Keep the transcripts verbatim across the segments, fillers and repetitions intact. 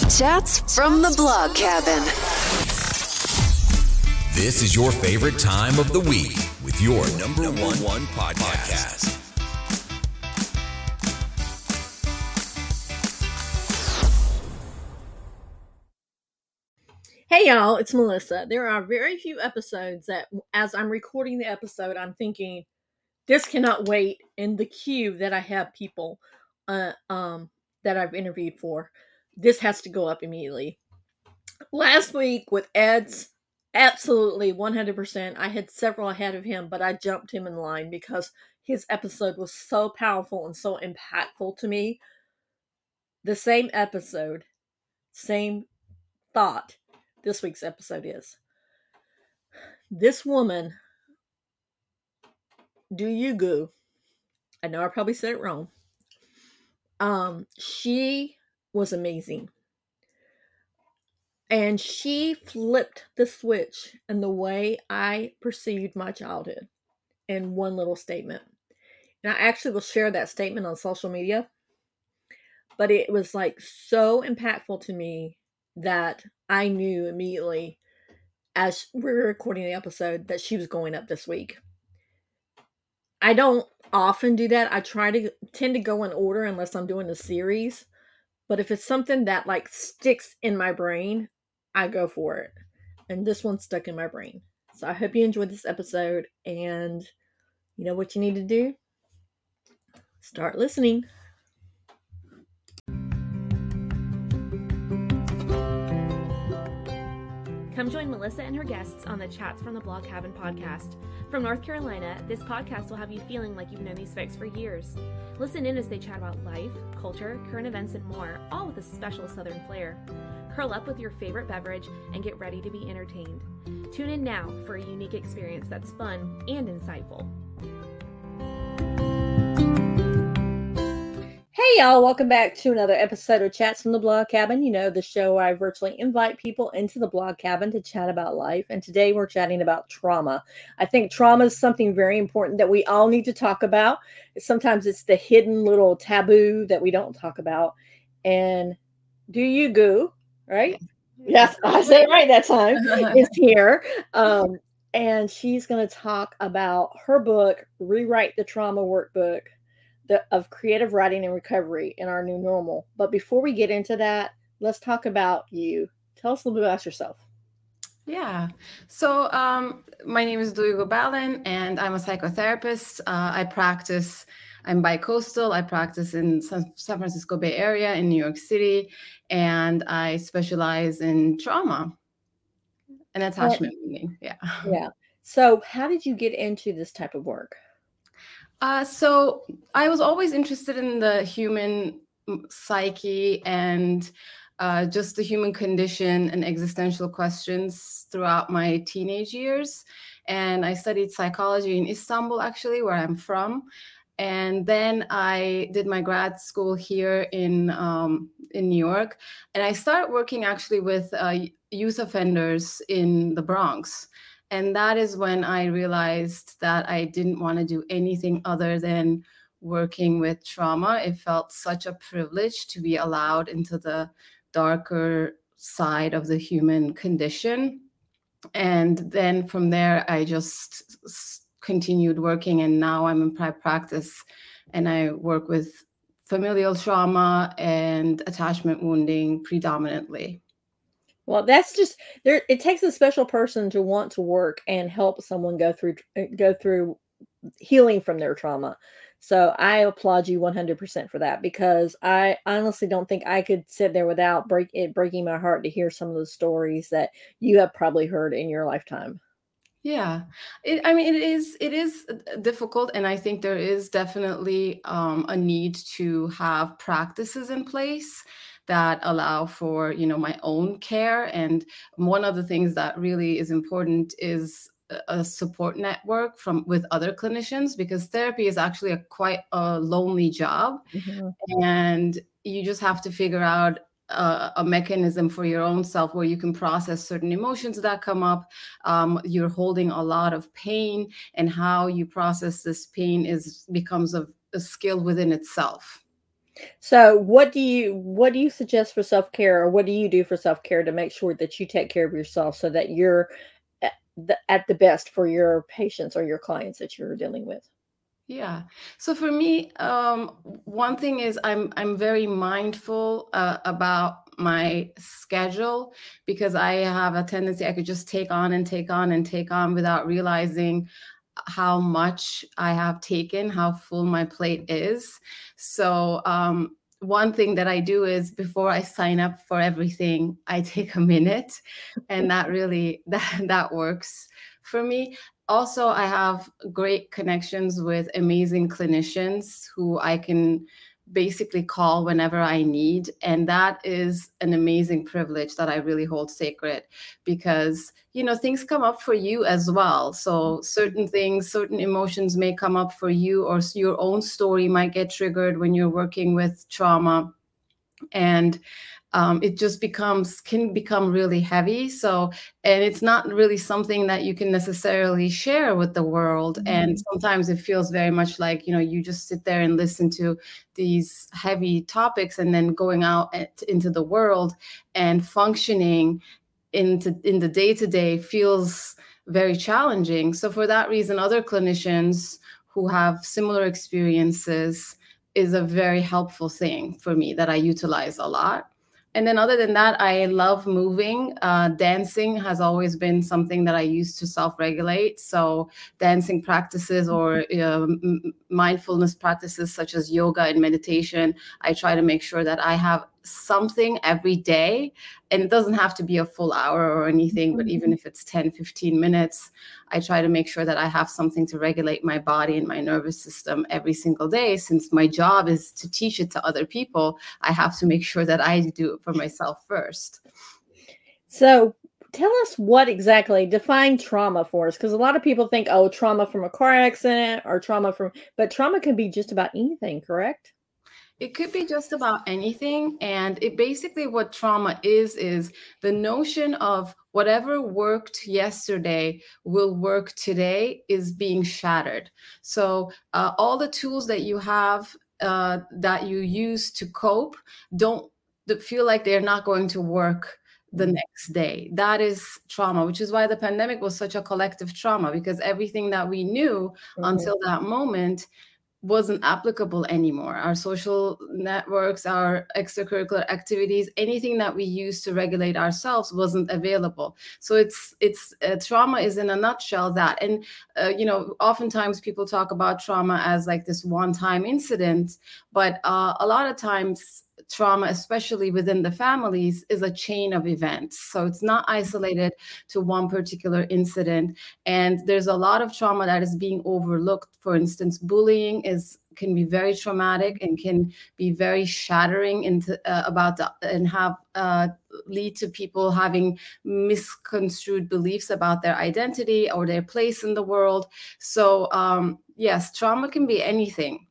Chats from the Blog Cabin. This is your favorite time of the week with your number, number one, one podcast. Hey y'all, it's Melissa. There are very few episodes that as I'm recording the episode, I'm thinking, this cannot wait in the queue that I have people uh, um, that I've interviewed for. This has to go up immediately. Last week with Ed's, absolutely one hundred percent. I had several ahead of him, but I jumped him in line because his episode was so powerful and so impactful to me. The same episode, same thought. This week's episode is. This woman, Duyugu, I know I probably said it wrong. Um, she was amazing. And she flipped the switch in the way I perceived my childhood in one little statement. And I actually will share that statement on social media. But it was like so impactful to me that I knew immediately as we were recording the episode that she was going up this week. I don't often do that. I try to tend to go in order unless I'm doing a series. But if it's something that like sticks in my brain, I go for it. And this one stuck in my brain. So I hope you enjoyed this episode. And you know what you need to do? Start listening. Come join Melissa and her guests on the Chats from the Blog Cabin podcast. From North Carolina, this podcast will have you feeling like you've known these folks for years. Listen in as they chat about life, culture, current events, and more, all with a special Southern flair. Curl up with your favorite beverage and get ready to be entertained. Tune in now for a unique experience that's fun and insightful. Hey y'all, welcome back to another episode of Chats from the Blog Cabin. You know, the show where I virtually invite people into the Blog Cabin to chat about life. And today we're chatting about trauma. I think trauma is something very important that we all need to talk about. Sometimes it's the hidden little taboo that we don't talk about. And Duyugu, right? Yes, I said it right that time, is here. Um, and she's going to talk about her book, Rewrite the Trauma Workbook, The, of creative writing and recovery in our new normal. But before we get into that, let's talk about you. Tell us a little bit about yourself. Yeah. So um, my name is Duyugu Balin, and I'm a psychotherapist. Uh, I practice, I'm bi-coastal. I practice in San, San Francisco Bay Area in New York City, and I specialize in trauma and attachment wounding. Yeah. Yeah. So how did you get into this type of work? Uh, so I was always interested in the human psyche and uh, just the human condition and existential questions throughout my teenage years. And I studied psychology in Istanbul, actually, where I'm from. And then I did my grad school here in um, in New York. And I started working actually with uh, youth offenders in the Bronx. And that is when I realized that I didn't want to do anything other than working with trauma. It felt such a privilege to be allowed into the darker side of the human condition. And then from there, I just continued working. And now I'm in private practice and I work with familial trauma and attachment wounding predominantly. Well, that's just there. It takes a special person to want to work and help someone go through go through healing from their trauma. So I applaud you one hundred percent for that, because I honestly don't think I could sit there without break it breaking my heart to hear some of the stories that you have probably heard in your lifetime. Yeah, it, I mean, it is it is difficult. And I think there is definitely um, a need to have practices in place that allow for, you know, my own care. And one of the things that really is important is a support network from with other clinicians, because therapy is actually a quite a lonely job. Mm-hmm. And you just have to figure out a, a mechanism for your own self where you can process certain emotions that come up. Um, you're holding a lot of pain, and how you process this pain is becomes a, a skill within itself. So what do you what do you suggest for self-care, or what do you do for self-care to make sure that you take care of yourself so that you're at the, at the best for your patients or your clients that you're dealing with? Yeah. So for me, um, one thing is I'm I'm very mindful uh, about my schedule because I have a tendency I could just take on and take on and take on without realizing how much I have taken, how full my plate is. So um, one thing that I do is before I sign up for everything, I take a minute, and that really that that works for me. Also, I have great connections with amazing clinicians who I can basically call whenever I need. And that is an amazing privilege that I really hold sacred because, you know, things come up for you as well. So certain things, certain emotions may come up for you, or your own story might get triggered when you're working with trauma. And um, it just becomes can become really heavy. So, and it's not really something that you can necessarily share with the world. Mm-hmm. And sometimes it feels very much like, you know, you just sit there and listen to these heavy topics, and then going out at, into the world and functioning into in the day-to-day feels very challenging. So for that reason, other clinicians who have similar experiences is a very helpful thing for me that I utilize a lot. And then other than that, I love moving. Uh, dancing has always been something that I use to self-regulate. So dancing practices or uh, mindfulness practices such as yoga and meditation, I try to make sure that I have something every day. And it doesn't have to be a full hour or anything, but even if it's ten, fifteen minutes, I try to make sure that I have something to regulate my body and my nervous system every single day. Since my job is to teach it to other people, I have to make sure that I do it for myself first. So tell us what exactly, define trauma for us, because a lot of people think, oh, trauma from a car accident or trauma from, but trauma can be just about anything, correct? It could be just about anything. And it basically what trauma is, is the notion of whatever worked yesterday will work today is being shattered. So uh, all the tools that you have uh, that you use to cope don't feel like they're not going to work the next day. That is trauma, which is why the pandemic was such a collective trauma, because everything that we knew mm-hmm. until that moment wasn't applicable anymore. Our social networks, our extracurricular activities, anything that we use to regulate ourselves wasn't available. So it's it's uh, trauma is in a nutshell that. And uh, you know, oftentimes people talk about trauma as like this one-time incident, but uh, a lot of times trauma, especially within the families, is a chain of events. So it's not isolated to one particular incident. And there's a lot of trauma that is being overlooked. For instance, bullying is can be very traumatic and can be very shattering into uh, about the, and have uh, lead to people having misconstrued beliefs about their identity or their place in the world. So um, yes, trauma can be anything.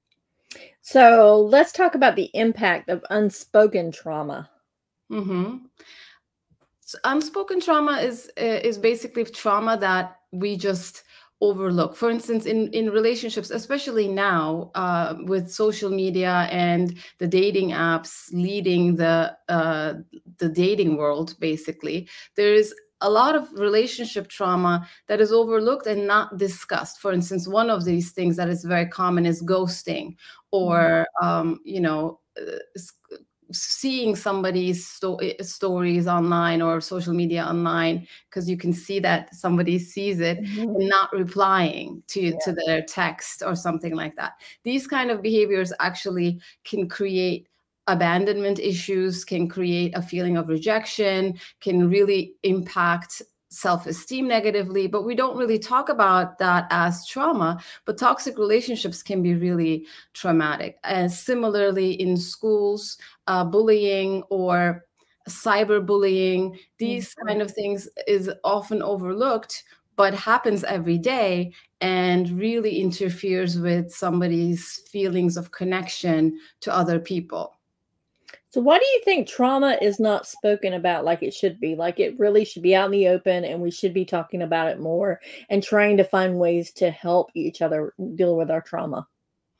So let's talk about the impact of unspoken trauma. Mm-hmm. So unspoken trauma is is basically trauma that we just overlook. For instance, in, in relationships, especially now uh, with social media and the dating apps leading the uh, the dating world, basically, there is a lot of relationship trauma that is overlooked and not discussed. For instance, one of these things that is very common is ghosting, or um, you know, uh, seeing somebody's sto- stories online or social media online because you can see that somebody sees it mm-hmm. and not replying to, yeah. to their text or something like that. These kind of behaviors actually can create abandonment issues, can create a feeling of rejection, can really impact self-esteem negatively, but we don't really talk about that as trauma. But toxic relationships can be really traumatic. And similarly, in schools, uh, bullying or cyberbullying, these mm-hmm. kind of things is often overlooked, but happens every day and really interferes with somebody's feelings of connection to other people. So why do you think trauma is not spoken about like it should be? Like it really should be out in the open, and we should be talking about it more and trying to find ways to help each other deal with our trauma.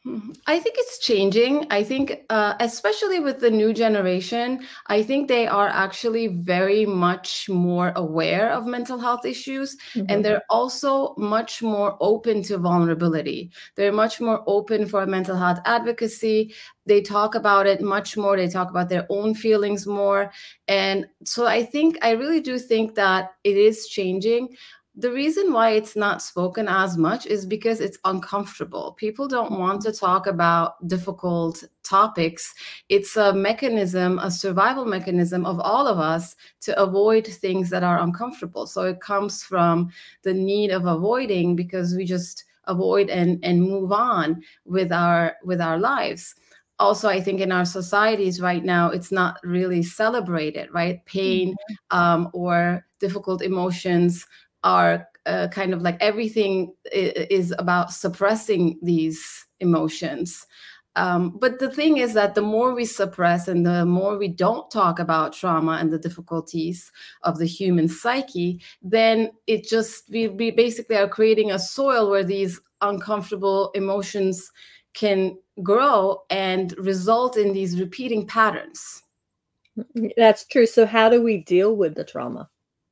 I think it's changing. I think, uh, especially with the new generation, I think they are actually very much more aware of mental health issues. Mm-hmm. And they're also much more open to vulnerability. They're much more open for mental health advocacy. They talk about it much more. They talk about their own feelings more. And so I think, I really do think that it is changing. The reason why it's not spoken as much is because it's uncomfortable. People don't want to talk about difficult topics. It's a mechanism, a survival mechanism of all of us to avoid things that are uncomfortable. So it comes from the need of avoiding, because we just avoid and, and move on with our with our lives. Also, I think in our societies right now, it's not really celebrated, right? Pain mm-hmm. um, or difficult emotions are uh, kind of like everything is about suppressing these emotions. Um, but the thing is that the more we suppress and the more we don't talk about trauma and the difficulties of the human psyche, then it just, we, we basically are creating a soil where these uncomfortable emotions can grow and result in these repeating patterns. That's true. So how do we deal with the trauma?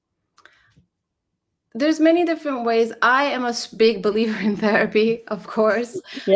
There's many different ways. I am a big believer in therapy, of course. Yes.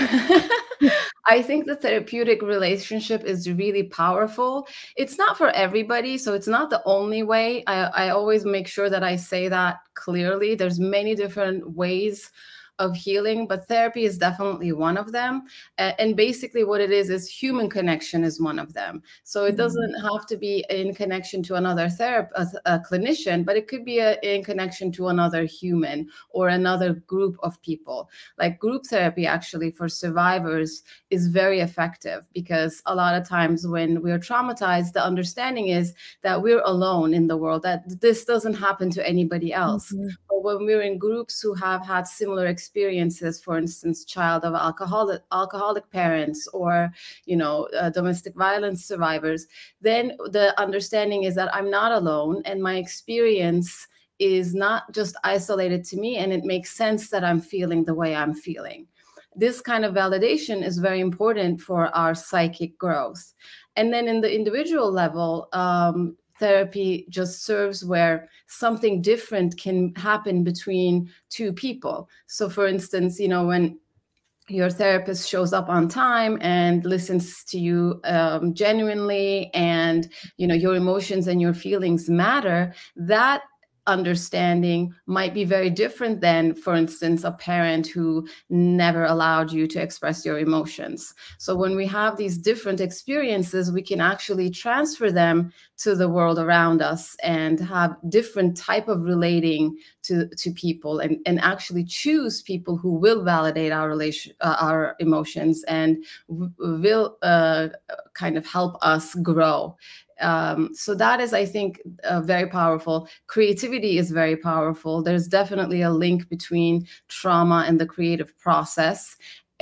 Uh, I think the therapeutic relationship is really powerful. It's not for everybody, so it's not the only way. I, I always make sure that I say that clearly. There's many different ways of healing, but therapy is definitely one of them. And basically what it is, is human connection is one of them. So it doesn't have to be in connection to another therapist, a, a clinician, but it could be a, in connection to another human or another group of people. Like group therapy actually for survivors is very effective, because a lot of times when we're traumatized, the understanding is that we're alone in the world, that this doesn't happen to anybody else. Mm-hmm. But when we're in groups who have had similar experiences, experiences, for instance, child of alcoholic alcoholic parents, or you know, uh, domestic violence survivors, then the understanding is that I'm not alone, and my experience is not just isolated to me, and it makes sense that I'm feeling the way I'm feeling. This kind of validation is very important for our psychic growth. And then in the individual level, um, therapy just serves where something different can happen between two people. So for instance, you know, when your therapist shows up on time and listens to you um, genuinely, and, you know, your emotions and your feelings matter, that understanding might be very different than, for instance, a parent who never allowed you to express your emotions. So when we have these different experiences, we can actually transfer them to the world around us and have different type of relating to, to people, and, and actually choose people who will validate our relation, uh, our emotions, and w- will uh, kind of help us grow. Um, so that is, I think, uh, very powerful. Creativity is very powerful. There's definitely a link between trauma and the creative process,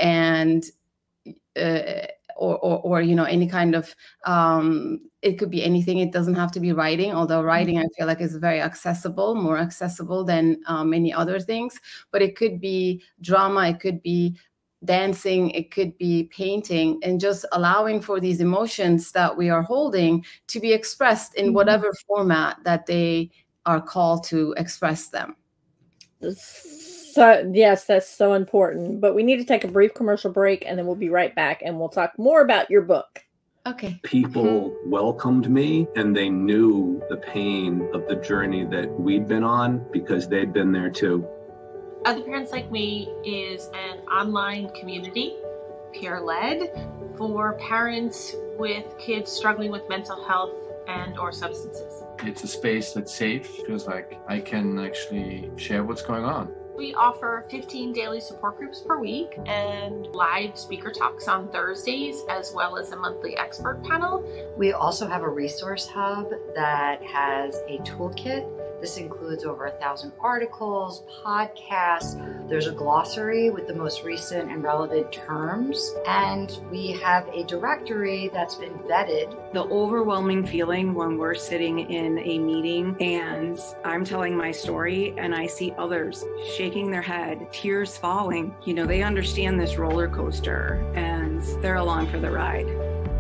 and uh, or, or, or, you know, any kind of, um, it could be anything. It doesn't have to be writing, although writing, I feel like, is very accessible, more accessible than uh, many other things. But it could be drama, it could be dancing, it could be painting, and just allowing for these emotions that we are holding to be expressed in whatever format that they are called to express them. So yes, that's so important. But we need to take a brief commercial break, and then we'll be right back, and we'll talk more about your book. Okay. People welcomed me, and they knew the pain of the journey that we'd been on because they'd been there too. Other Parents Like Me is an online community, peer-led, for parents with kids struggling with mental health and or substances. It's a space that's safe. Feels like I can actually share what's going on. We offer fifteen daily support groups per week and live speaker talks on Thursdays, as well as a monthly expert panel. We also have a resource hub that has a toolkit This includes over a thousand articles, podcasts. There's a glossary with the most recent and relevant terms. And we have a directory that's been vetted. The overwhelming feeling when we're sitting in a meeting and I'm telling my story and I see others shaking their head, tears falling, you know, they understand this roller coaster and they're along for the ride.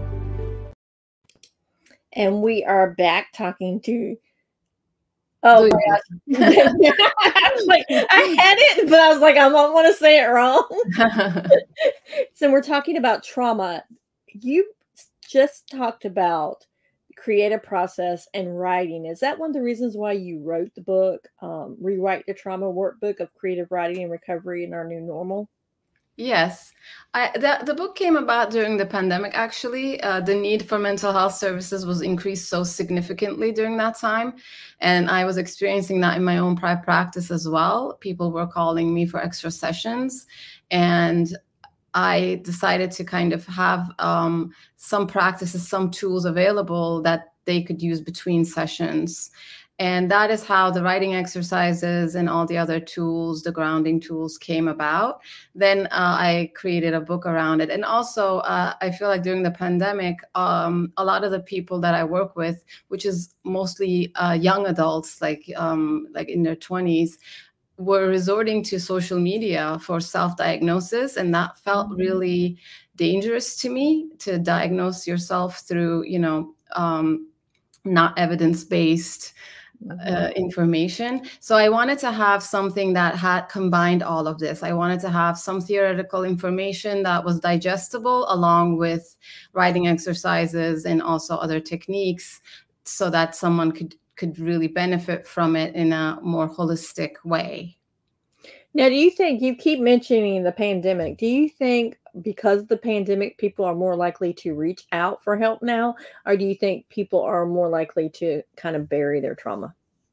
And we are back talking to Oh, I was like, I had it, but I was like, I don't want to say it wrong. So we're talking about trauma. You just talked about creative process and writing. Is that one of the reasons why you wrote the book, um, Rewrite the Trauma Workbook of Creative Writing and Recovery in Our New Normal? Yes, I, the, the book came about during the pandemic, actually. Uh, the need for mental health services was increased so significantly during that time. And I was experiencing that in my own private practice as well. People were calling me for extra sessions. And I decided to kind of have um, some practices, some tools available that they could use between sessions. And that is how the writing exercises and all the other tools, the grounding tools came about. Then uh, I created a book around it. And also, uh, I feel like during the pandemic, um, a lot of the people that I work with, which is mostly uh, young adults, like, um, like in their twenties, were resorting to social media for self-diagnosis. And that felt really dangerous to me, to diagnose yourself through, you know, um, not evidence-based Uh, information. So I wanted to have something that had combined all of this. I wanted to have some theoretical information that was digestible along with writing exercises and also other techniques so that someone could, could really benefit from it in a more holistic way. Now, do you think, you keep mentioning the pandemic, do you think because of the pandemic, people are more likely to reach out for help now? Or do you think people are more likely to kind of bury their trauma?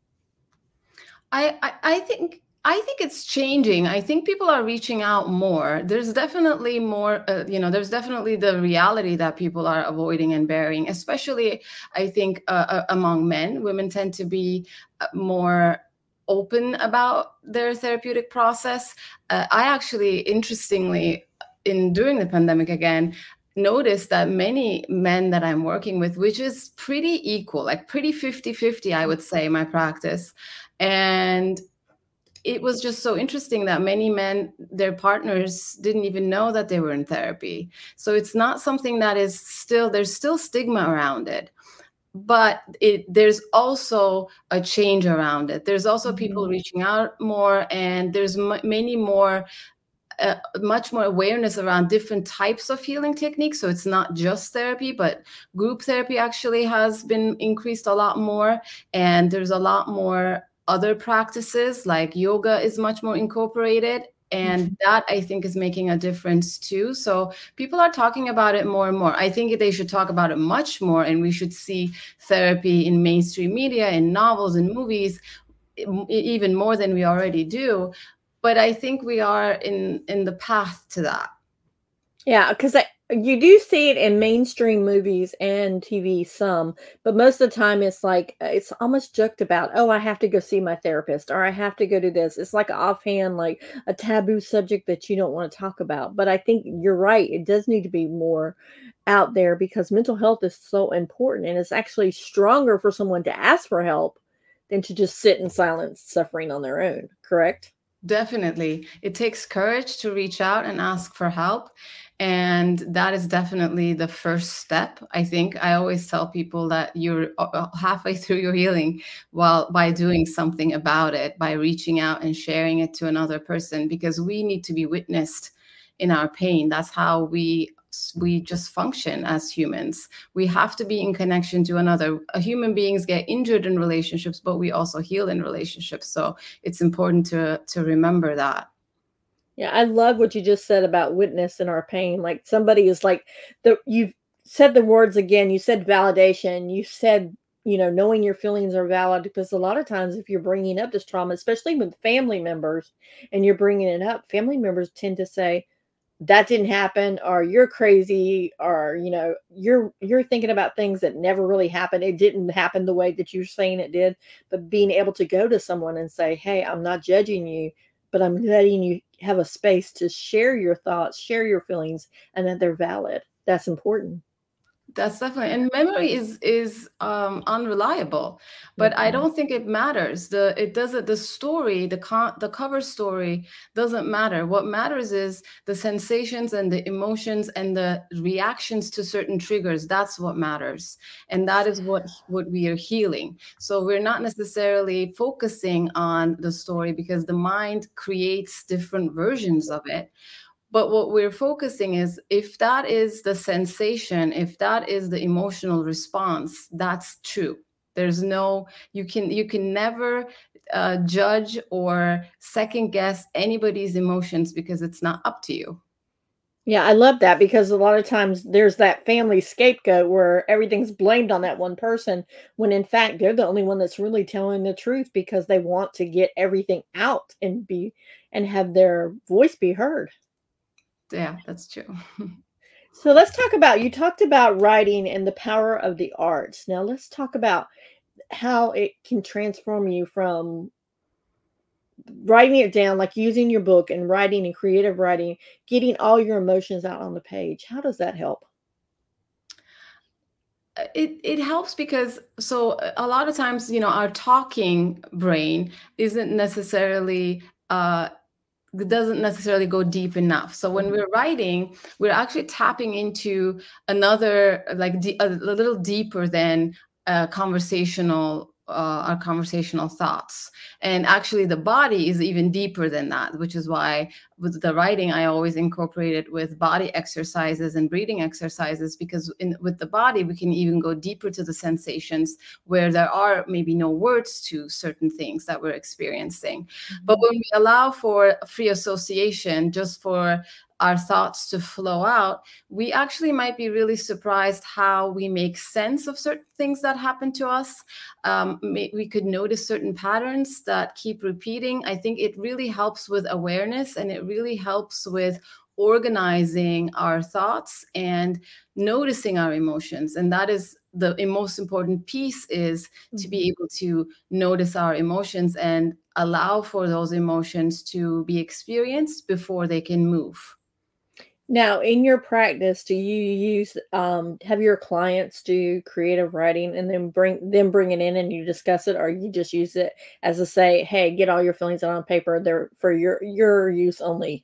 I, I, I think I think it's changing. I think people are reaching out more. There's definitely more, uh, you know, there's definitely the reality that people are avoiding and burying, especially, I think, uh, uh, among men. Women tend to be more open about their therapeutic process. Uh, I actually, interestingly, in during the pandemic again, noticed that many men that I'm working with, which is pretty equal, like pretty fifty fifty, I would say, my practice. And it was just so interesting that many men, their partners didn't even know that they were in therapy. So it's not something that is still, there's still stigma around it. But it, there's also a change around it. There's also people reaching out more, and there's m- many more, uh, much more awareness around different types of healing techniques. So it's not just therapy, but group therapy actually has been increased a lot more. And there's a lot more other practices, like yoga is much more incorporated. And that, I think, is making a difference too. So people are talking about it more and more. I think they should talk about it much more, and we should see therapy in mainstream media, in novels and movies, even more than we already do. But I think we are in, in the path to that. Yeah, because you do see it in mainstream movies and T V some, but most of the time it's like, it's almost joked about, oh, I have to go see my therapist, or I have to go do this. It's like offhand, like a taboo subject that you don't want to talk about. But I think you're right. It does need to be more out there, because mental health is so important, and it's actually stronger for someone to ask for help than to just sit in silence suffering on their own. Correct? Definitely. It takes courage to reach out and ask for help. And that is definitely the first step. I think I always tell people that you're halfway through your healing while by doing something about it, by reaching out and sharing it to another person, because we need to be witnessed in our pain. That's how we we just function as humans. We have to be in connection to another. Human beings get injured in relationships, but we also heal in relationships. So it's important to to remember that. Yeah, I love what you just said about witness in our pain. Like, somebody is like, the you've said the words again. You said validation. You said, you know, knowing your feelings are valid, because a lot of times if you're bringing up this trauma, especially with family members, and you're bringing it up, family members tend to say, that didn't happen, or you're crazy, or you know you're you're thinking about things that never really happened. It didn't happen the way that you're saying it did. But being able to go to someone and say, hey, I'm not judging you, but I'm letting you have a space to share your thoughts, share your feelings, and that they're valid. That's important. That's definitely, and memory is is um, unreliable, but mm-hmm. I don't think it matters. The it doesn't. The story, the con, the cover story doesn't matter. What matters is the sensations and the emotions and the reactions to certain triggers. That's what matters, and that is what what we are healing. So we're not necessarily focusing on the story because the mind creates different versions of it. But what we're focusing is, if that is the sensation, if that is the emotional response, that's true. There's no, you can you can never uh, judge or second guess anybody's emotions because it's not up to you. Yeah, I love that, because a lot of times there's that family scapegoat where everything's blamed on that one person, when in fact they're the only one that's really telling the truth because they want to get everything out and be and have their voice be heard. Yeah, that's true. So let's talk about, you talked about writing and the power of the arts. Now let's talk about how it can transform you from writing it down, like using your book and writing and creative writing, getting all your emotions out on the page. How does that help? It it helps because, so a lot of times, you know, our talking brain isn't necessarily uh doesn't necessarily go deep enough. So when we're writing, we're actually tapping into another, like de- a little deeper than uh, conversational, uh, our conversational thoughts. And actually the body is even deeper than that, which is why with the writing, I always incorporate it with body exercises and breathing exercises, because in, with the body, we can even go deeper to the sensations where there are maybe no words to certain things that we're experiencing. Mm-hmm. But when we allow for free association, just for our thoughts to flow out, we actually might be really surprised how we make sense of certain things that happen to us. Um, we could notice certain patterns that keep repeating. I think it really helps with awareness, and it really helps with organizing our thoughts and noticing our emotions. And that is the most important piece, is mm-hmm. to be able to notice our emotions and allow for those emotions to be experienced before they can move. Now, in your practice, do you use, um, have your clients do creative writing and then bring them bring it in and you discuss it, or you just use it as a say, hey, get all your feelings out on paper, they're for your, your use only?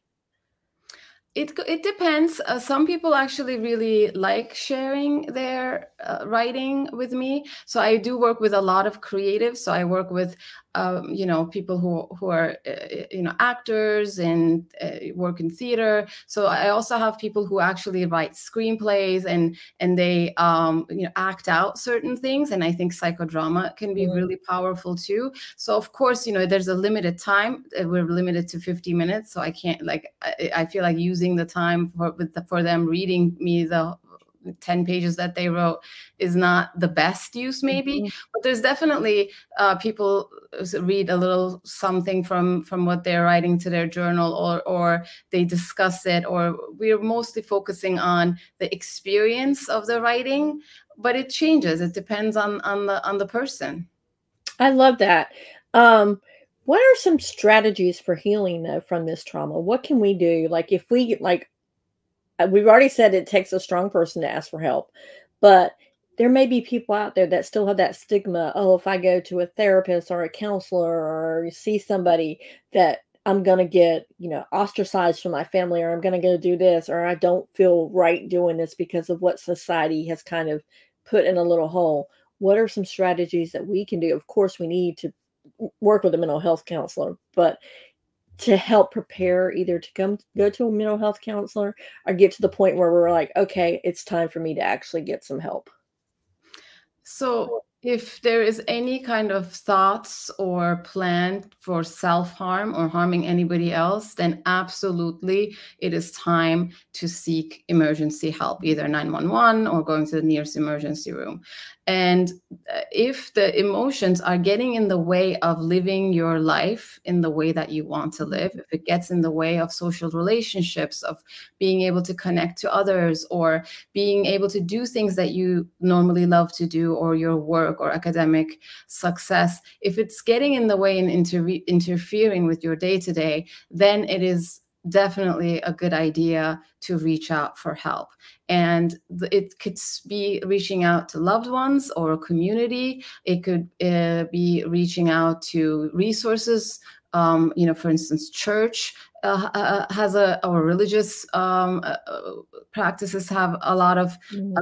It it depends. Uh, some people actually really like sharing their uh, writing with me. So I do work with a lot of creatives. So I work with, um, you know, people who who are, uh, you know, actors and uh, work in theater. So I also have people who actually write screenplays and and they, um, you know, act out certain things. And I think psychodrama can be mm-hmm. really powerful too. So of course, you know, there's a limited time. We're limited to fifty minutes. So I can't, like, I, I feel like using the time for with the, for them reading me the ten pages that they wrote is not the best use, maybe. Mm-hmm. But there's definitely uh, people read a little something from from what they're writing to their journal, or or they discuss it, or we're mostly focusing on the experience of the writing. But it changes. It depends on on the on the person. I love that. Um, What are some strategies for healing, though, from this trauma? What can we do? Like, if we, like, we've already said it takes a strong person to ask for help, but there may be people out there that still have that stigma. Oh, if I go to a therapist or a counselor or see somebody, that I'm going to get, you know, ostracized from my family, or I'm going to go do this, or I don't feel right doing this because of what society has kind of put in a little hole. What are some strategies that we can do? Of course, we need to work with a mental health counselor, but to help prepare either to come go to a mental health counselor or get to the point where we're like, okay, it's time for me to actually get some help. So If there is any kind of thoughts or plan for self-harm or harming anybody else, then absolutely it is time to seek emergency help, either nine one one or going to the nearest emergency room. And if the emotions are getting in the way of living your life in the way that you want to live, if it gets in the way of social relationships, of being able to connect to others, or being able to do things that you normally love to do, or your work or academic success, if it's getting in the way and inter- interfering with your day-to-day, then it is definitely a good idea to reach out for help. And it could be reaching out to loved ones or a community. It could uh, be reaching out to resources. Um, you know, for instance, church uh, uh, has a, or religious um, uh, practices have a lot of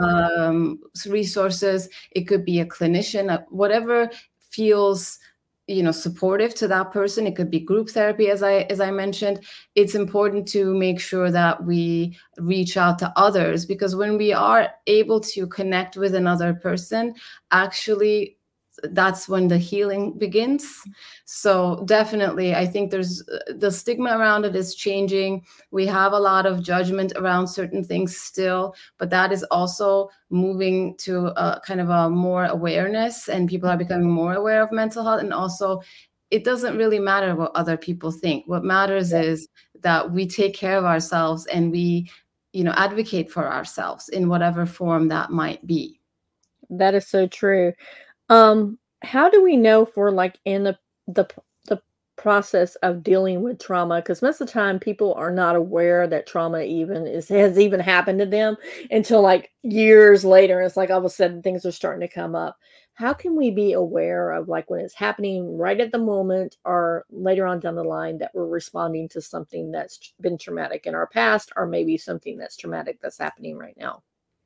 um, resources. It could be a clinician, uh, whatever feels, you know, supportive to that person. It could be group therapy, as I as I mentioned. It's important to make sure that we reach out to others, because when we are able to connect with another person, actually, that's when the healing begins. So definitely, I think there's the stigma around it is changing. We have a lot of judgment around certain things still, but that is also moving to a kind of a more awareness, and people are becoming more aware of mental health. And also, it doesn't really matter what other people think. What matters yeah. is that we take care of ourselves, and we, you know, advocate for ourselves in whatever form that might be. That is so true. Um, how do we know if we're like in the, the, the process of dealing with trauma? Because most of the time people are not aware that trauma even is, has even happened to them until like years later. It's like all of a sudden things are starting to come up. How can we be aware of like when it's happening right at the moment or later on down the line that we're responding to something that's been traumatic in our past, or maybe something that's traumatic that's happening right now?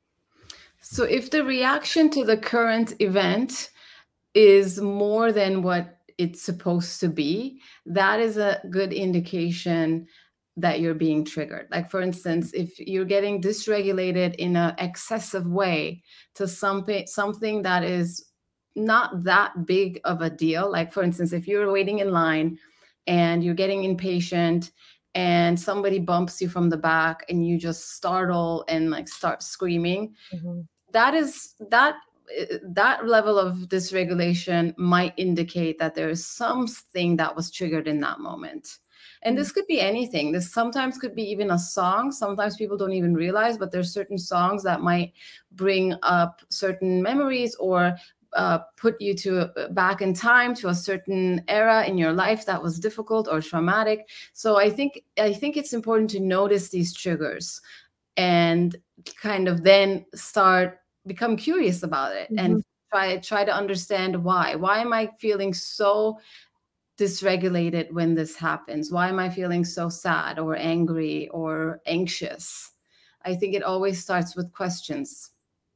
So if the reaction to the current event is more than what it's supposed to be, that is a good indication that you're being triggered. Like, for instance, if you're getting dysregulated in an excessive way to something, something that is not that big of a deal. Like, for instance, if you're waiting in line and you're getting impatient and somebody bumps you from the back and you just startle and like start screaming, mm-hmm. that is that that level of dysregulation might indicate that there is something that was triggered in that moment. And this could be anything. This sometimes could be even a song. Sometimes people don't even realize, but there's certain songs that might bring up certain memories or uh, put you to back in time to a certain era in your life that was difficult or traumatic. So I think I think it's important to notice these triggers and kind of then start become curious about it, mm-hmm. and try try to understand why. Why am I feeling so dysregulated when this happens? Why am I feeling so sad or angry or anxious? I think it always starts with questions.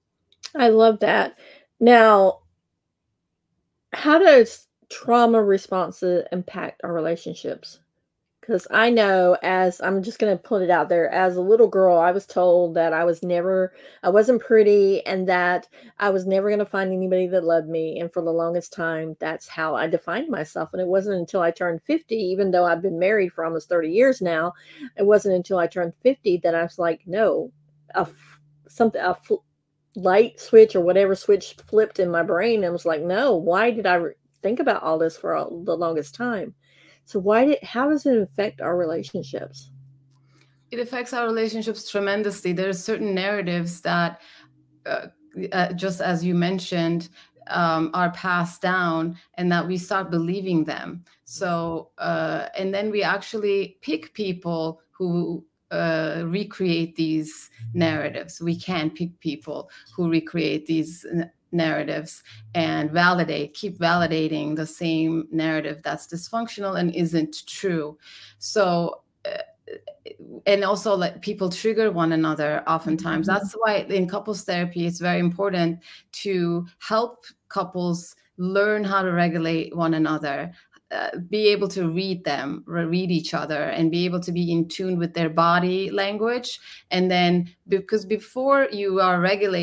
I love that. Now, how does trauma responses impact our relationships? Because I know, as I'm just going to put it out there, as a little girl, I was told that I was never, I wasn't pretty, and that I was never going to find anybody that loved me. And for the longest time, that's how I defined myself. And it wasn't until I turned fifty, even though I've been married for almost thirty years now, it wasn't until I turned fifty that I was like, no, a something, a fl- light switch or whatever switch flipped in my brain. And was like, no, why did I re- think about all this for all, the longest time? So why did, how does it affect our relationships? It affects our relationships tremendously. There's certain narratives that, uh, uh, just as you mentioned, um, are passed down, and that we start believing them. So, uh, and then we actually pick people who uh, recreate these narratives. We can pick people who recreate these narratives and validate, keep validating the same narrative that's dysfunctional and isn't true. So, uh, and also let people trigger one another oftentimes. Mm-hmm. That's why in couples therapy, it's very important to help couples learn how to regulate one another, uh, be able to read them, read each other, and be able to be in tune with their body language. And then, because before you are regulated,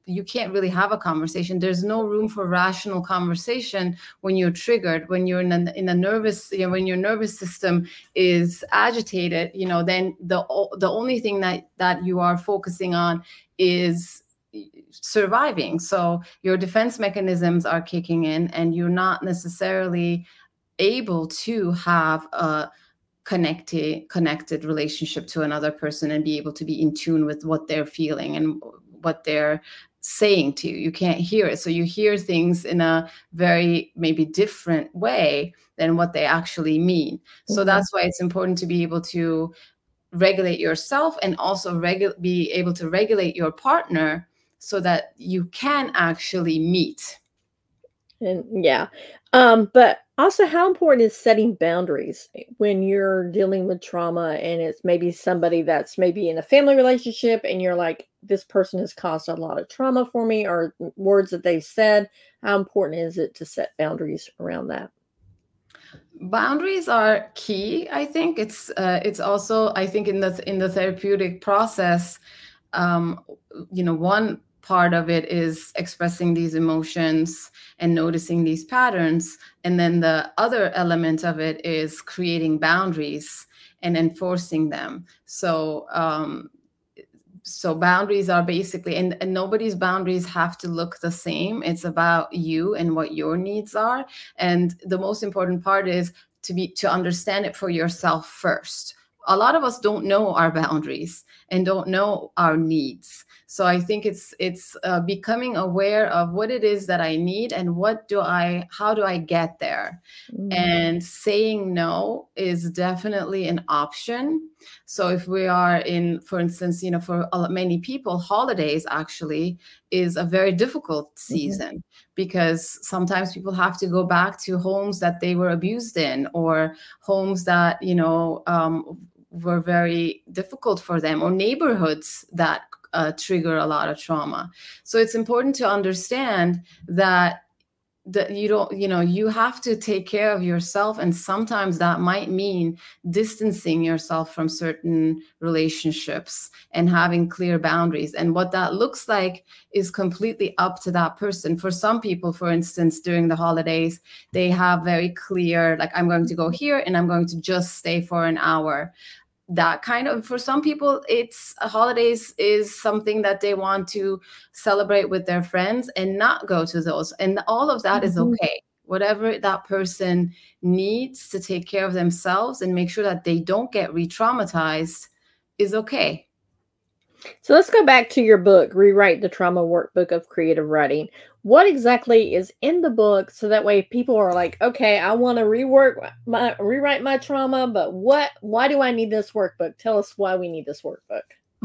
you can't really have a conversation. There's no room for rational conversation when you're triggered, when you're in a, in a nervous, you know, when your nervous system is agitated, you know, then the the only thing that that you are focusing on is surviving. So your defense mechanisms are kicking in, and you're not necessarily able to have a connected connected relationship to another person and be able to be in tune with what they're feeling and what they're saying to you. You can't hear it. So you hear things in a very maybe different way than what they actually mean. So mm-hmm. that's why it's important to be able to regulate yourself and also regu- be able to regulate your partner so that you can actually meet. And yeah. Um, but also, how important is setting boundaries when you're dealing with trauma and it's maybe somebody that's maybe in a family relationship and you're like, this person has caused a lot of trauma for me, or words that they've said. How important is it to set boundaries around that? Boundaries are key. I think it's uh, it's also, I think in the in the therapeutic process, um, you know, one part of it is expressing these emotions and noticing these patterns. And then the other element of it is creating boundaries and enforcing them. So, um, so boundaries are basically, and, and nobody's boundaries have to look the same. It's about you and what your needs are. And the most important part is to be, to understand it for yourself first. A lot of us don't know our boundaries and don't know our needs. So I think it's it's uh, becoming aware of what it is that I need and what do I, how do I get there? Mm. And saying no is definitely an option. So if we are in, for instance, you know, for many people, holidays actually is a very difficult season mm-hmm. because sometimes people have to go back to homes that they were abused in, or homes that, you know, um, were very difficult for them, or neighborhoods that uh, trigger a lot of trauma. So it's important to understand that that you don't, you know, you have to take care of yourself. And sometimes that might mean distancing yourself from certain relationships and having clear boundaries. And what that looks like is completely up to that person. For some people, for instance, during the holidays, they have very clear, like, I'm going to go here and I'm going to just stay for an hour. That kind of, for some people, it's uh, holidays is something that they want to celebrate with their friends and not go to those. And all of that mm-hmm. is okay. Whatever that person needs to take care of themselves and make sure that they don't get re-traumatized is okay. So let's go back to your book, Rewrite the Trauma Workbook of Creative Writing. What exactly is in the book, so that way people are like, okay, I want to rework my, rewrite my trauma, but what, why do I need this workbook? Tell us why we need this workbook.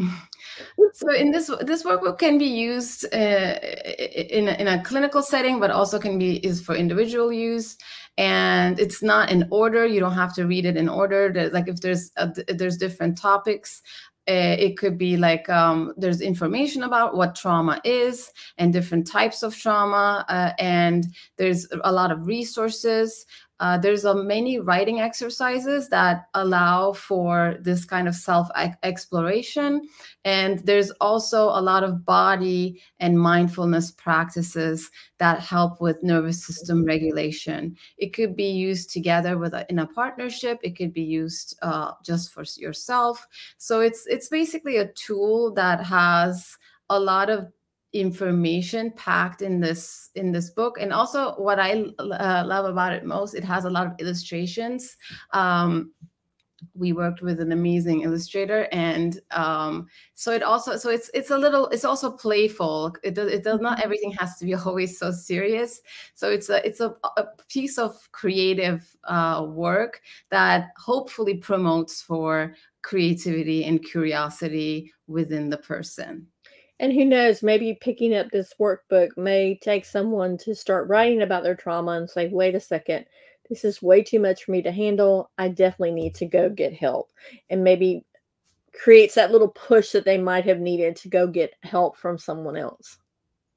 So in this, this workbook can be used uh, in, a, in a clinical setting, but also can be is for individual use. And it's not in order. You don't have to read it in order. There's, like if there's a, there's different topics. Uh, it could be like um, there's information about what trauma is and different types of trauma. Uh, and there's a lot of resources. Uh, there's a many writing exercises that allow for this kind of self-exploration. And there's also a lot of body and mindfulness practices that help with nervous system regulation. It could be used together with a, in a partnership. It could be used uh, just for yourself. So it's it's basically a tool that has a lot of information packed in this in this book. And also what I uh, love about it most, it has a lot of illustrations. Um, we worked with an amazing illustrator, and um, so it also so it's it's a little it's also playful. It does it does not everything has to be always so serious. So it's a it's a, a piece of creative uh, work that hopefully promotes for creativity and curiosity within the person. And who knows, maybe picking up this workbook may take someone to start writing about their trauma and say, wait a second, this is way too much for me to handle. I definitely need to go get help. And maybe creates that little push that they might have needed to go get help from someone else.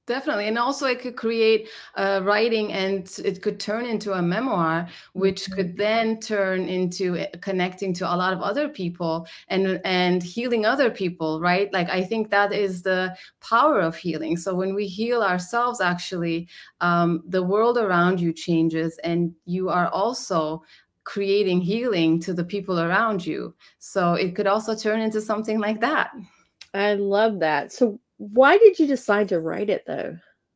Definitely. And also it could create uh, writing, and it could turn into a memoir, which mm-hmm. could then turn into connecting to a lot of other people and, and healing other people, right? Like, I think that is the power of healing. So when we heal ourselves, actually, um, the world around you changes, and you are also creating healing to the people around you. So it could also turn into something like that. I love that. So why did you decide to write it, though?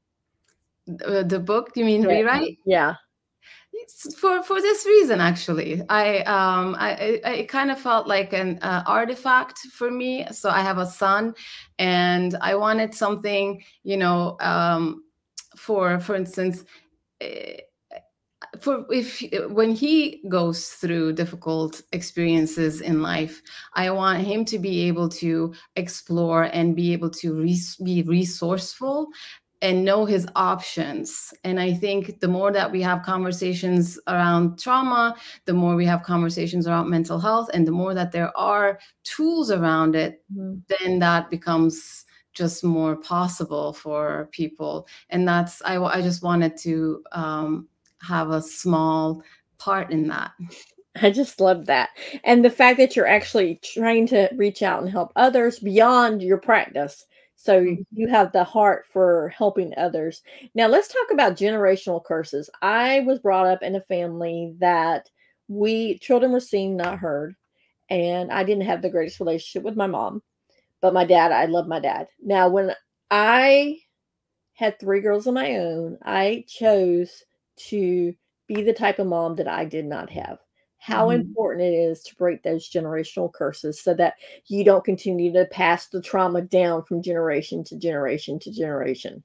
The, the book, you mean yeah. rewrite? Yeah. It's for for this reason, actually. I um I I it kind of felt like an uh, artifact for me. So I have a son, and I wanted something, you know, um, for for instance. Uh, For if when he goes through difficult experiences in life, I want him to be able to explore and be able to res- be resourceful and know his options. And I think the more that we have conversations around trauma, the more we have conversations around mental health, and the more that there are tools around it, mm-hmm. then that becomes just more possible for people. And that's I I just wanted to. Um, have a small part in that. I just love that. And the fact that you're actually trying to reach out and help others beyond your practice. So mm-hmm. you have the heart for helping others. Now let's talk about generational curses. I was brought up in a family that we children were seen, not heard. And I didn't have the greatest relationship with my mom, but my dad, I love my dad. Now, when I had three girls of my own, I chose to be the type of mom that I did not have. How mm-hmm. important it is to break those generational curses so that you don't continue to pass the trauma down from generation to generation to generation.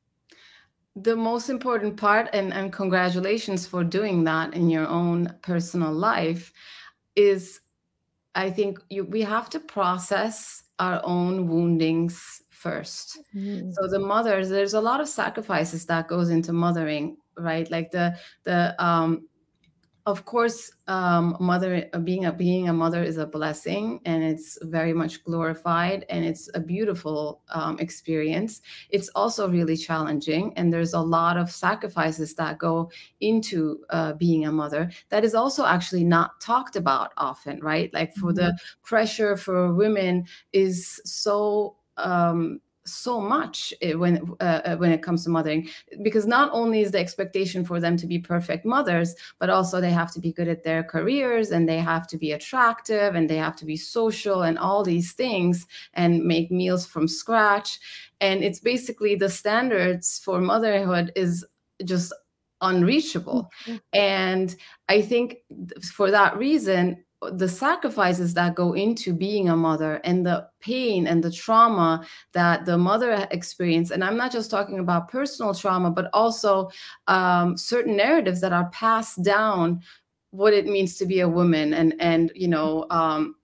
The most important part, and, and congratulations for doing that in your own personal life, is I think you, we have to process our own woundings first. Mm-hmm. So the mothers, there's a lot of sacrifices that goes into mothering, right? Like the the um of course um mother being a being a mother is a blessing, and it's very much glorified, and it's a beautiful um, experience. It's also really challenging, and there's a lot of sacrifices that go into uh, being a mother that is also actually not talked about often, right? Like for mm-hmm. the pressure for women is so um so much when uh, when it comes to mothering, because not only is the expectation for them to be perfect mothers, but also they have to be good at their careers, and they have to be attractive, and they have to be social, and all these things, and make meals from scratch. And it's basically the standards for motherhood is just unreachable. Mm-hmm. And I think for that reason, the sacrifices that go into being a mother, and the pain and the trauma that the mother experienced, and I'm not just talking about personal trauma, but also um, certain narratives that are passed down, what it means to be a woman, and and you know um,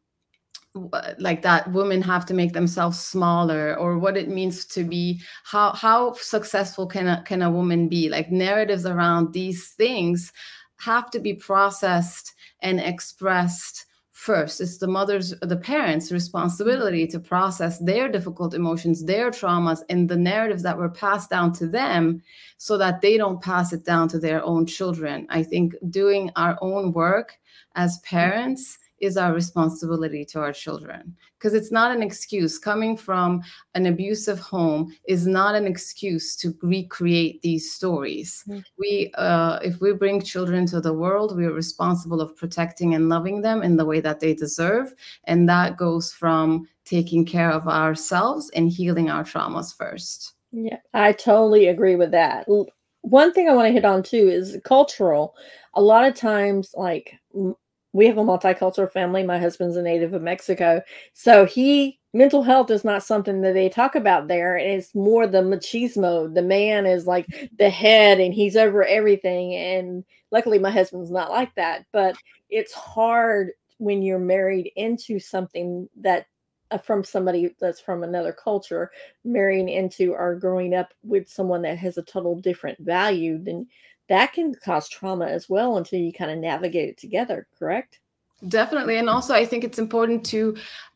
like that women have to make themselves smaller, or what it means to be how how successful can a, can a woman be. Like narratives around these things have to be processed and expressed first. It's the mother's, the parents' responsibility to process their difficult emotions, their traumas, and the narratives that were passed down to them, so that they don't pass it down to their own children. I think doing our own work as parents is our responsibility to our children, because it's not an excuse. Coming from an abusive home is not an excuse to recreate these stories. Mm-hmm. We, uh, if we bring children to the world, we are responsible of protecting and loving them in the way that they deserve. And that goes from taking care of ourselves and healing our traumas first. Yeah, I totally agree with that. One thing I want to hit on too is cultural. A lot of times, like, we have a multicultural family. My husband's a native of Mexico. So he, mental health is not something that they talk about there. It's more the machismo. The man is like the head and he's over everything. And luckily my husband's not like that, but it's hard when you're married into something that uh, from somebody that's from another culture, marrying into or growing up with someone that has a total different value, then that can cause trauma as well until you kind of navigate it together, correct? Definitely. And also, I think it's important to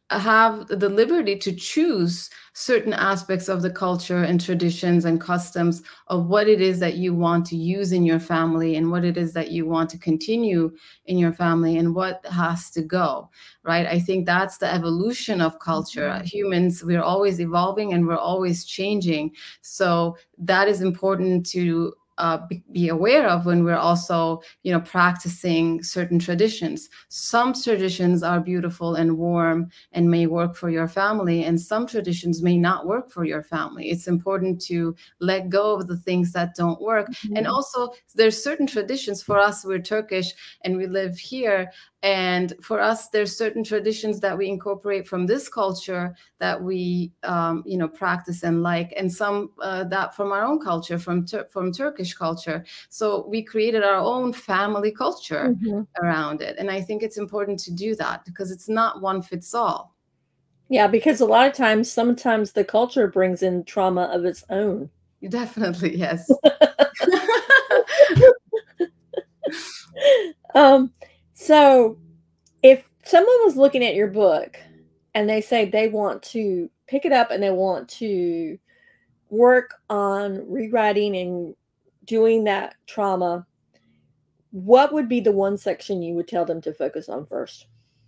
have the liberty to choose certain aspects of the culture and traditions and customs of what it is that you want to use in your family and what it is that you want to continue in your family and what has to go, right? I think that's the evolution of culture. Mm-hmm. Humans, we're always evolving and we're always changing. So that is important to Uh, be, be aware of when we're also, you know, practicing certain traditions. Some traditions are beautiful and warm and may work for your family, and some traditions may not work for your family. It's important to let go of the things that don't work. Mm-hmm. And also, there's certain traditions. For us, we're Turkish and we live here. And for us, there's certain traditions that we incorporate from this culture that we, um, you know, practice and like, and some uh, that from our own culture, from Tur- from Turkish culture. So we created our own family culture mm-hmm. around it. And I think it's important to do that because it's not one fits all. Yeah, because a lot of times, sometimes the culture brings in trauma of its own. Definitely, yes. um. So if someone was looking at your book and they say they want to pick it up and they want to work on rewriting and doing that trauma, what would be the one section you would tell them to focus on first?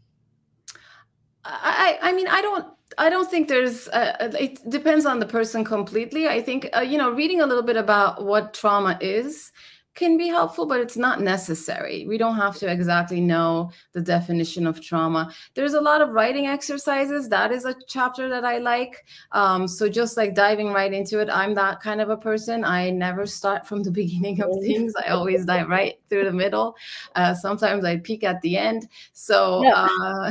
I, I mean, I don't, I don't think there's, uh, it depends on the person completely. I think, uh, you know, reading a little bit about what trauma is can be helpful, but it's not necessary. We don't have to exactly know the definition of trauma. There's a lot of writing exercises. That is a chapter that I like. Um, so just like diving right into it, I'm that kind of a person. I never start from the beginning of things. I always dive right through the middle. Uh, sometimes I peek at the end. So yeah. uh,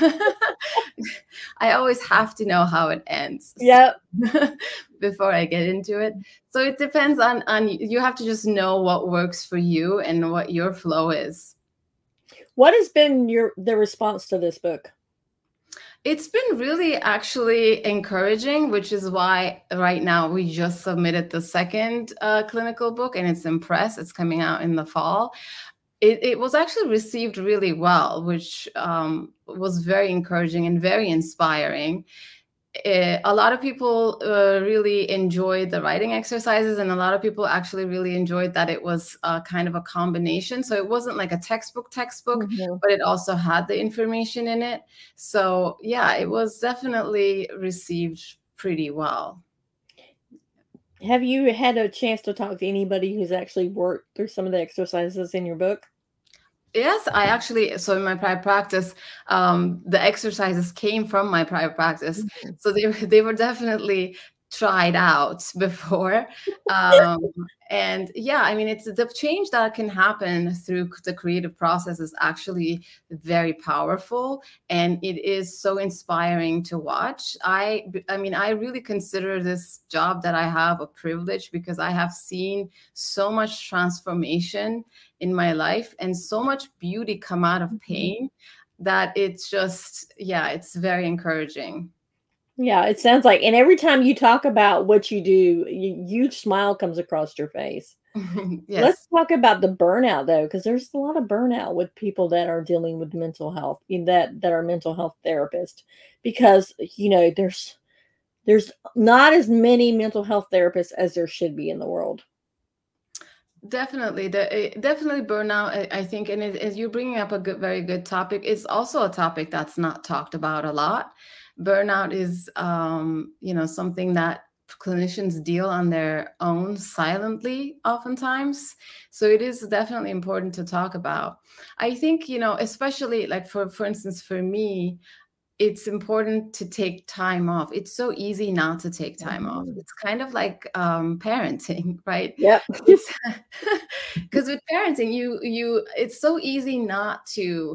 I always have to know how it ends. Yeah. Before I get into it. So it depends on, on, you have to just know what works for you and what your flow is. What has been your, the response to this book? It's been really actually encouraging, which is why right now we just submitted the second uh, clinical book and it's in press. It's coming out in the fall. It, it was actually received really well, which um, was very encouraging and very inspiring. It, a lot of people uh, really enjoyed the writing exercises, and a lot of people actually really enjoyed that it was uh, kind of a combination. So it wasn't like a textbook textbook, mm-hmm. but it also had the information in it. So yeah, it was definitely received pretty well. Have you had a chance to talk to anybody who's actually worked through some of the exercises in your book? Yes, I actually, so in my private practice, um, the exercises came from my private practice. Mm-hmm. So they, they were definitely tried out before. Um, and yeah, I mean, it's the change that can happen through the creative process is actually very powerful. And it is so inspiring to watch. I, I mean, I really consider this job that I have a privilege because I have seen so much transformation in my life and so much beauty come out of pain that it's just, yeah, it's very encouraging. Yeah, it sounds like, and every time you talk about what you do, a huge smile comes across your face. Yes. Let's talk about the burnout though, because there's a lot of burnout with people that are dealing with mental health, that that are mental health therapists, because you know there's there's not as many mental health therapists as there should be in the world. Definitely, the, definitely burnout. I think, and it, as you're bringing up a good, very good topic, it's also a topic that's not talked about a lot. Burnout is, um, you know, something that clinicians deal on their own silently oftentimes. So it is definitely important to talk about. I think, you know, especially like for, for instance, for me, it's important to take time off. It's so easy not to take time mm-hmm. off. It's kind of like um, parenting, right? Yeah. Because with parenting, you, you, it's so easy not to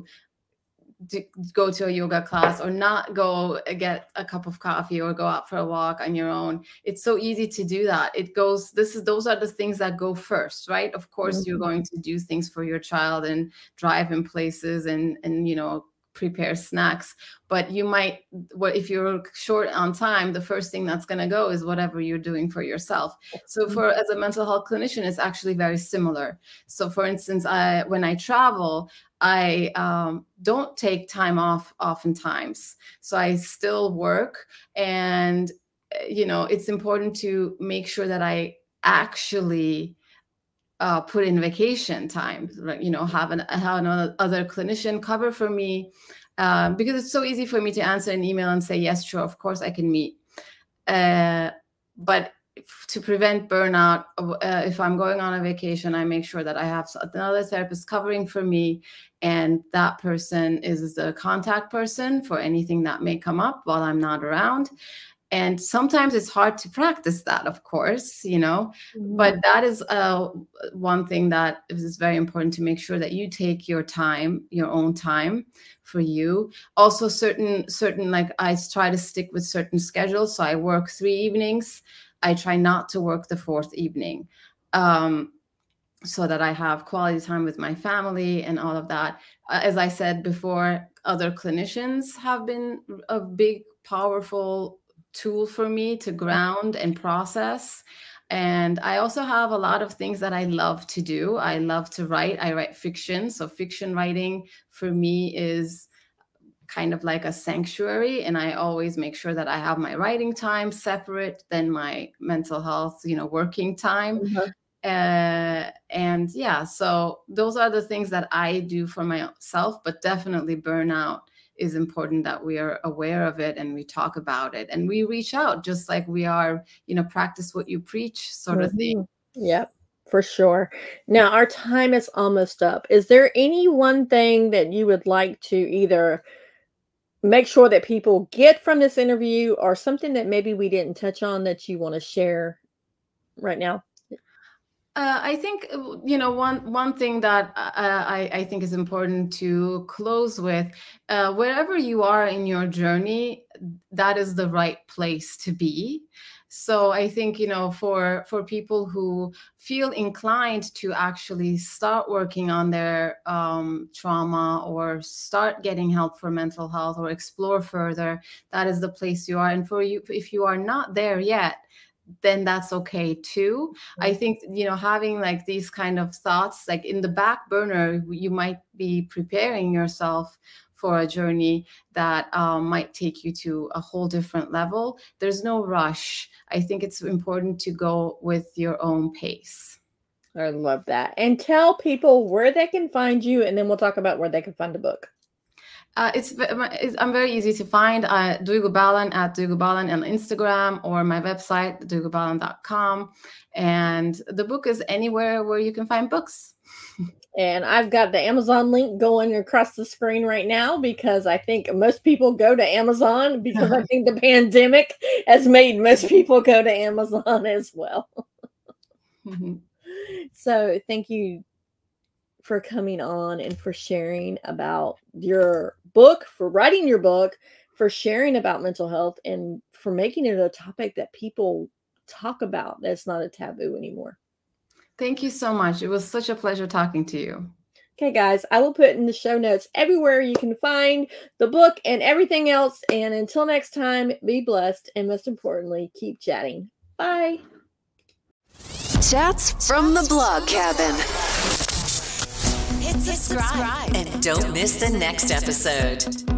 to go to a yoga class or not go get a cup of coffee or go out for a walk on your own. It's so easy to do that. It goes, this is, those are the things that go first, right? Of course, mm-hmm. you're going to do things for your child and drive in places and, and, you know, prepare snacks, but you might, what if you're short on time, the first thing that's going to go is whatever you're doing for yourself. So for, as a mental health clinician, it's actually very similar. So for instance, I, when I travel, I um, don't take time off oftentimes. So I still work, and, you know, it's important to make sure that I actually uh, put in vacation time, you know, have, an, have another clinician cover for me, uh, because it's so easy for me to answer an email and say, yes, sure, of course I can meet. Uh, but to prevent burnout, uh, if I'm going on a vacation, I make sure that I have another therapist covering for me, and that person is the contact person for anything that may come up while I'm not around. And sometimes it's hard to practice that, of course, you know, mm-hmm. but that is uh, one thing that is very important, to make sure that you take your time, your own time for you. Also, certain, certain, like I try to stick with certain schedules. So I work three evenings. I try not to work the fourth evening, um, so that I have quality time with my family and all of that. Uh, as I said before, other clinicians have been a big, powerful tool for me to ground and process. And I also have a lot of things that I love to do. I love to write. I write fiction. So fiction writing for me is kind of like a sanctuary, and I always make sure that I have my writing time separate than my mental health, you know, working time. Mm-hmm. Uh, and yeah, so those are the things that I do for myself, but definitely burnout is important that we are aware of it and we talk about it and we reach out, just like we are, you know, practice what you preach sort mm-hmm. of thing. Yep. For sure. Now, our time is almost up. Is there any one thing that you would like to either make sure that people get from this interview, or something that maybe we didn't touch on that you want to share right now? Uh, I think, you know, one one thing that uh, I, I think is important to close with, uh, wherever you are in your journey, that is the right place to be. So I think, you know, for for people who feel inclined to actually start working on their um, trauma, or start getting help for mental health, or explore further, that is the place you are. And for you, if you are not there yet, then that's okay too. Mm-hmm. I think, you know, having like these kind of thoughts, like in the back burner, you might be preparing yourself for a journey that um, might take you to a whole different level. There's no rush. I think it's important to go with your own pace. I love that. And tell people where they can find you, and then we'll talk about where they can find the book. Uh, it's, it's I'm very easy to find. Uh, Duygu Balan at Duygu Balan on Instagram, or my website, duygu balan dot com. And the book is anywhere where you can find books. And I've got the Amazon link going across the screen right now, because I think most people go to Amazon, because I think the pandemic has made most people go to Amazon as well. Mm-hmm. So thank you for coming on and for sharing about your book, for writing your book, for sharing about mental health, and for making it a topic that people talk about. That's not a taboo anymore. Thank you so much. It was such a pleasure talking to you. Okay, guys, I will put in the show notes everywhere you can find the book and everything else. And until next time, be blessed. And most importantly, keep chatting. Bye. Chats from the Blog Cabin. Hit subscribe and don't miss the next episode.